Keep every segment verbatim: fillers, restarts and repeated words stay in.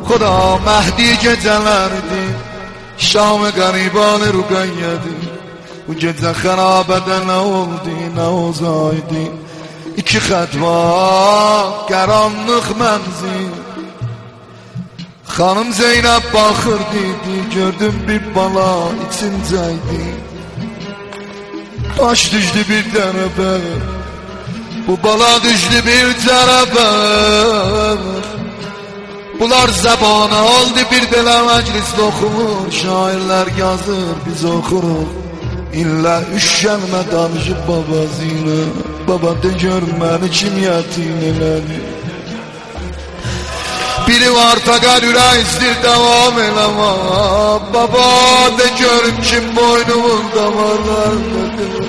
Xuda Mehdi gecələrdir, Şam-ı qəriban Rüqəyyədir. Bu gecə xərabədə nə oldu, nə olsaydı, İki xət var, qaranlıq mənzil. Xanım Zeynəb baxır dedi, gördüm bir bala içincəydi. Baş düşdü bir tərəfə, bu bala düşdü bir tərəfə. Bunlar zəbana oldu bir belə məclisdə oxumur. Şairlər yazır, biz oxuruq. İlla üç gəlmə danışıb babasıyla. Baba de gör məni kim yatim elədi. Biri var fəqət ürək istir devam eləmə. Baba de görüm kim boynumun damarlarındadır.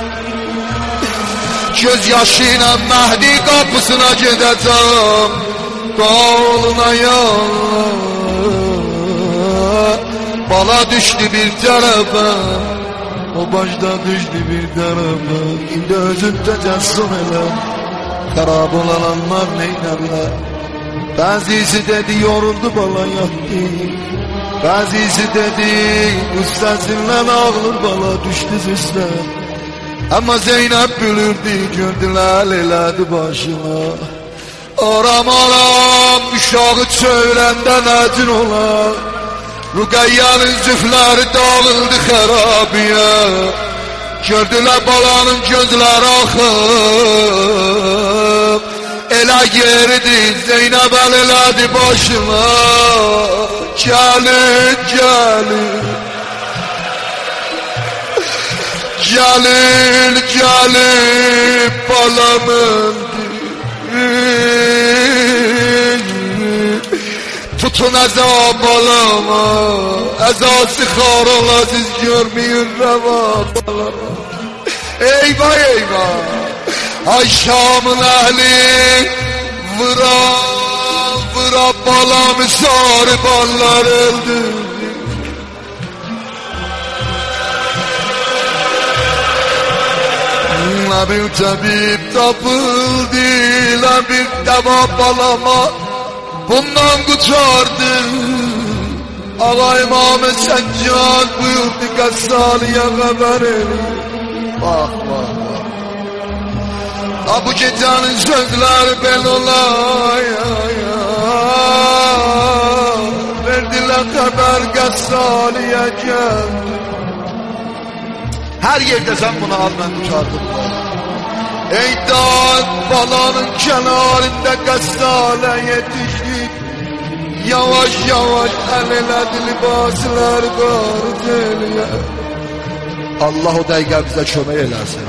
Göz yaşı ilə Mehdi qapısına gedəcəm. Qoluna yallah. Bala düşdü bir tərəfə, o başda düşdü bir tərəfə. İndi özün təcəssüm elə, xarab olanlar neynəbilər. Bəzisi dedi yoruldu bala yatdı, bəzisi dedi üstəsindən ağlır bala düşdü üstə. Amma Zeynəb gülürdü, gördülər elədi başına. Aram aram uşağı çöyləndə nəcin olar. Rüqəyyənin züfləri dağıldı xərabiyə. Gördülər balanın gözləri axıb. Elə yeridi Zeynəb əl elədi başına. Gəlin, gəlin, gəlin, gəlin balamın. Tutun əza balama, əzası xar ola siz görməyin rəva balama. Eyvah eyvah, ay Şam'ın əhli vıra vıra balamı sarı ballar öldürdü. La bir tabip tapıldı, la bir deva balama bundan kurtardı. Ağa İmam-ı Seccad buyurdu Gassali'ye haber edin. Bak bak bak. Ha bu gecenin sözleri ben olay. Verdiler haber Gassali'ye geldi. Her yerde sen bunu al ben kurtardım. Ey dağ balanın kenarında Gassale yetişti. Yavaş yavaş el eledi libaslar qarceliye. Allah o dəqiqə bizə kömək eləsin.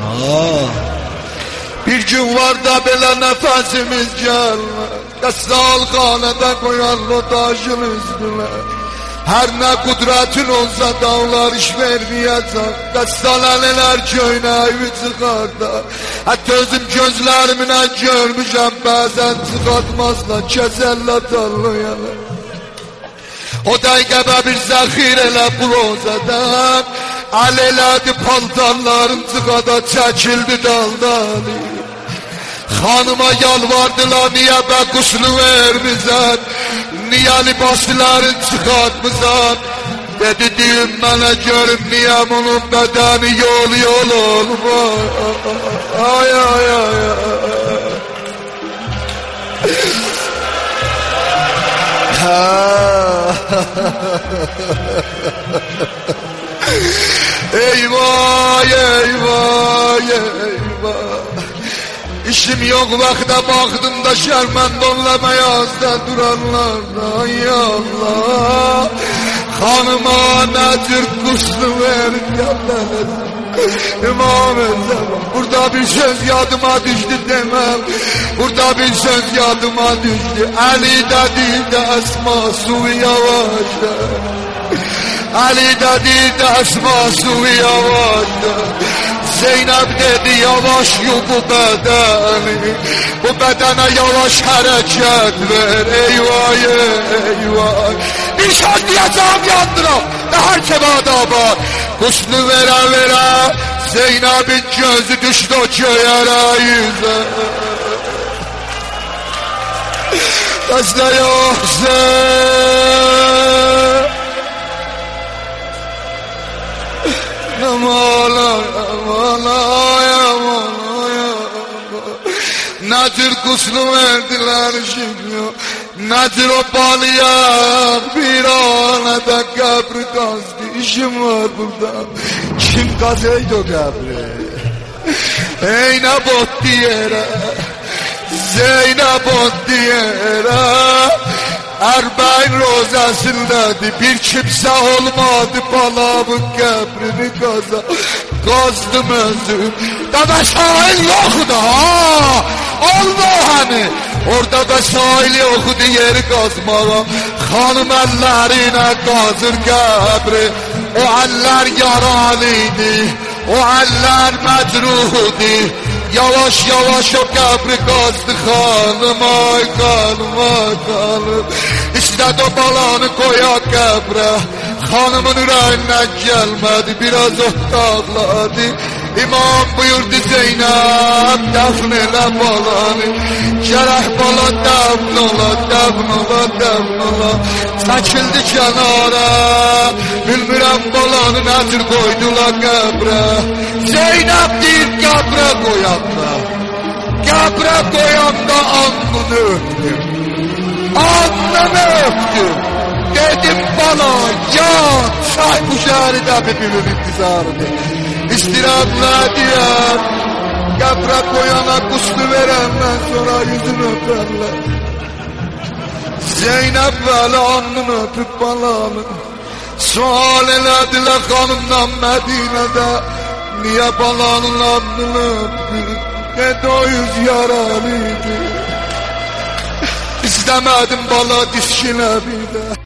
Bir gün var da belə nəfəsimiz gəlmez. Qassal xanədə qoyan o daşın üstünə. Her ne kudretin olsa dağlar iş vermeyecek. Qassal əllər köynəyi çıxarda. Hətta özüm gözlərimlə görmüşəm. Bəzən çıxartmazlar kəsəllər tarlayalar. O dəqiqə bir zəxir elə buzədən. Əl elədi paltarların çıxada çəkildi daldalı. Xanıma yalvardılar niyə bə quslu vermizən. Niyə libasların çıxartmızan. Dedi deyim mənə görüm niyə bunun bədəni yol yol olmaz. Ay ay ay ay. Eyvah eyvah eyvah. İşim yok vaxta baxdım da şərmənd onlama yazda duranlarda. Ay Allah. Xanıma nəcür quslu verin gəlmələr. İmam Ezzəman. Burada bir söz yadıma düşdü demem. Burada bir söz yadıma düşdü. Ali dedi de esma suyu yavaşda. Ali dedi de esma suyu yavaşda. Zeynep dedi yavaş yu bu bedeni. Bu bedene yavaş hareket ver. Eyvah eyvah. Bir söz diyeceğim yandıra. Ve her kebada var. Husnu vere vere. Zeynep'in gözü düştü o köyere yüze. Gözde yok sen. kuslu verdiler şimdi. Nedir o balyak bir anada kabri kazdı. İşim var burada. Kim kazıydı o kabri? Ey ne bot diyere, Zeynep ot diyere. Erbain rozasındadı, bir kimse olmadı, balamın kabrini kaza, kazdım özüm. Dada sahil yoktu ha, olma hani, orada da sahil yoktu yeri kazmaya. Hanım ellerine kazır kabri, o eller yaralıydı, o eller mecruhdu. Yavaş yavaş o kabri kazdı hanım, ay hanım, ay hanım. İstedi o balanı koya kabre, hanımın yüreğine gelmedi, biraz o dağladı. İmam buyurdu Zeynep, defn elə balanı. Gerek bala defn ola, defn ola, defn ola. Çəkildi kenara, bilmirəm balanı nədir koydular kabre. Zeynep deyir kabre koyanda, kabre koyanda alnını öptüm, alnını öptüm. Dedim bana ya çay bu şehri tabibinin intizarıdır. İstirabla diyer, kabre koyana kuslu verenden sonra yüzünü öperler. Zeynep böyle alnını öpüp balanı sual elediler hanımdan Medine'de. Niye balanın alnını öptü? Dedi o yüz yaralıydı. İstemedim bala dişkine bir de.